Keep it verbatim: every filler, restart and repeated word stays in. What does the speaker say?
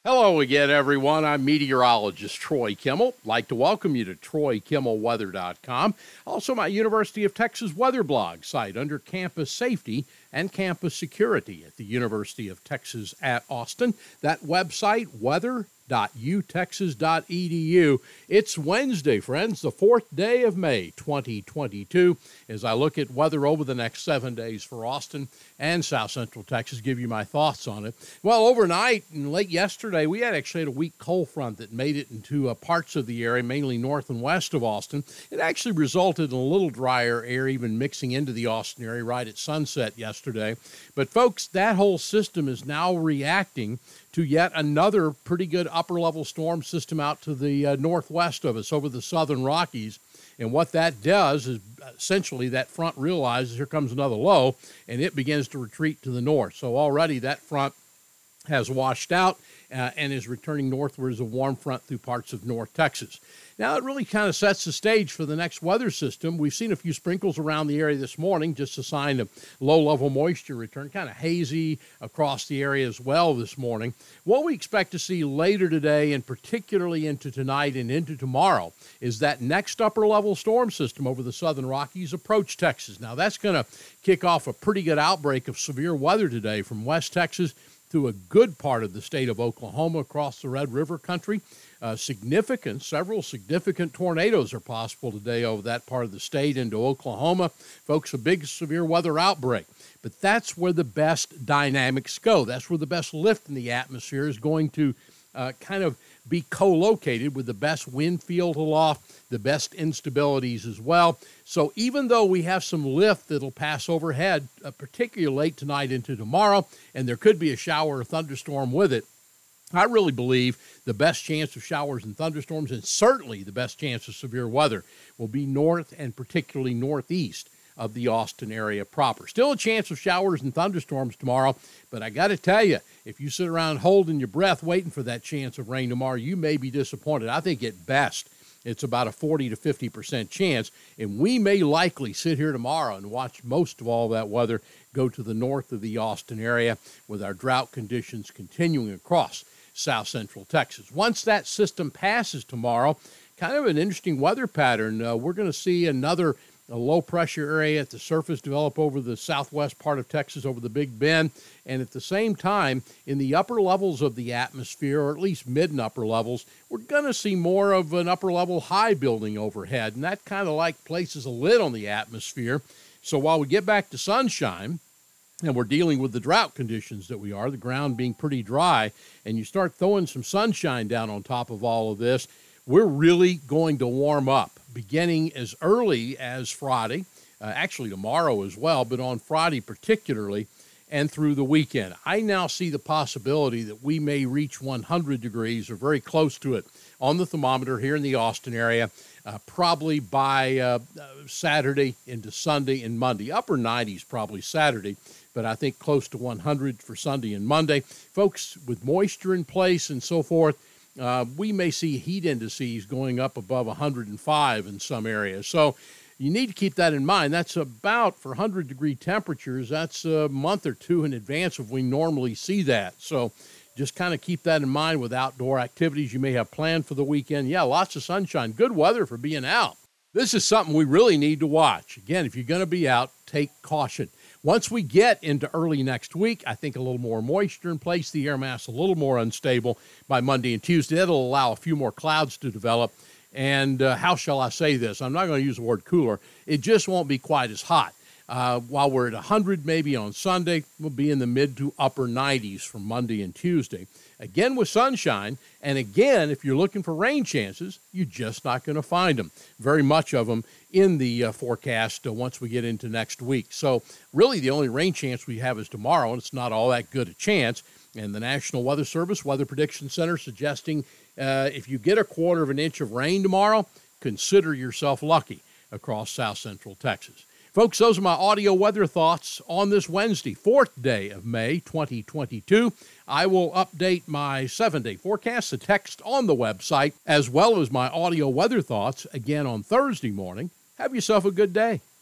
Hello again, everyone. I'm meteorologist Troy Kimmel. I'd like to welcome you to Troy Kimmel Weather dot com, also my University of Texas weather blog site under campus safety and campus security at the University of Texas at Austin. That website, weather dot u texas dot e d u. It's Wednesday, friends, the fourth day of May, twenty twenty-two. As I look at weather over the next seven days for Austin and South Central Texas, give you my thoughts on it. Well, overnight and late yesterday, we had actually had a weak cold front that made it into uh, parts of the area, mainly north and west of Austin. It actually resulted in a little drier air even mixing into the Austin area right at sunset yesterday. But folks, that whole system is now reacting to yet another pretty good upper-level storm system out to the uh, northwest of us over the southern Rockies. And what that does is essentially that front realizes here comes another low, and it begins to retreat to the north. So already that front has washed out uh, and is returning northward as a warm front through parts of North Texas. Now, it really kind of sets the stage for the next weather system. We've seen a few sprinkles around the area this morning, just a sign of low-level moisture return, kind of hazy across the area as well this morning. What we expect to see later today, and particularly into tonight and into tomorrow, is that next upper-level storm system over the southern Rockies approach Texas. Now, that's going to kick off a pretty good outbreak of severe weather today from West Texas through a good part of the state of Oklahoma across the Red River country. Uh, significant, several significant tornadoes are possible today over that part of the state into Oklahoma. Folks, a big severe weather outbreak. But that's where the best dynamics go. That's where the best lift in the atmosphere is going to uh, kind of be co-located with the best wind field aloft, the best instabilities as well. So even though we have some lift that'll pass overhead, uh, particularly late tonight into tomorrow, and there could be a shower or thunderstorm with it, I really believe the best chance of showers and thunderstorms, and certainly the best chance of severe weather, will be north and particularly northeast of the Austin area proper. Still a chance of showers and thunderstorms tomorrow, but I got to tell you, if you sit around holding your breath waiting for that chance of rain tomorrow, you may be disappointed. I think at best it's about a forty to fifty percent chance, and we may likely sit here tomorrow and watch most of all that weather go to the north of the Austin area with our drought conditions continuing across South Central Texas. Once that system passes tomorrow, kind of an interesting weather pattern. Uh, we're going to see another a low-pressure area at the surface develop over the southwest part of Texas, over the Big Bend, and at the same time, in the upper levels of the atmosphere, or at least mid and upper levels, we're going to see more of an upper-level high building overhead, and that kind of like places a lid on the atmosphere. So while we get back to sunshine, and we're dealing with the drought conditions that we are, the ground being pretty dry, and you start throwing some sunshine down on top of all of this, we're really going to warm up, beginning as early as Friday, uh, actually tomorrow as well, but on Friday particularly, and through the weekend. I now see the possibility that we may reach one hundred degrees or very close to it on the thermometer here in the Austin area, uh, probably by uh, Saturday into Sunday and Monday. Upper nineties probably Saturday, but I think close to one hundred for Sunday and Monday. Folks, with moisture in place and so forth, uh, we may see heat indices going up above one hundred five in some areas. So you need to keep that in mind. That's about, for one hundred degree temperatures, that's a month or two in advance of we normally see that. So just kind of keep that in mind with outdoor activities you may have planned for the weekend. Yeah, lots of sunshine. Good weather for being out. This is something we really need to watch. Again, if you're going to be out, take caution. Once we get into early next week, I think a little more moisture in place, the air mass a little more unstable by Monday and Tuesday. That'll allow a few more clouds to develop. And uh, how shall I say this? I'm not going to use the word cooler. It just won't be quite as hot. Uh, while we're at one hundred maybe on Sunday, we'll be in the mid to upper nineties from Monday and Tuesday. Again with sunshine, and again, if you're looking for rain chances, you're just not going to find them. Very much of them in the uh, forecast uh, once we get into next week. So really the only rain chance we have is tomorrow, and it's not all that good a chance. And the National Weather Service Weather Prediction Center suggesting uh, if you get a quarter of an inch of rain tomorrow, consider yourself lucky across South Central Texas. Folks, those are my audio weather thoughts on this Wednesday, fourth day of May, twenty twenty-two. I will update my seven-day forecast, the text on the website, as well as my audio weather thoughts again on Thursday morning. Have yourself a good day.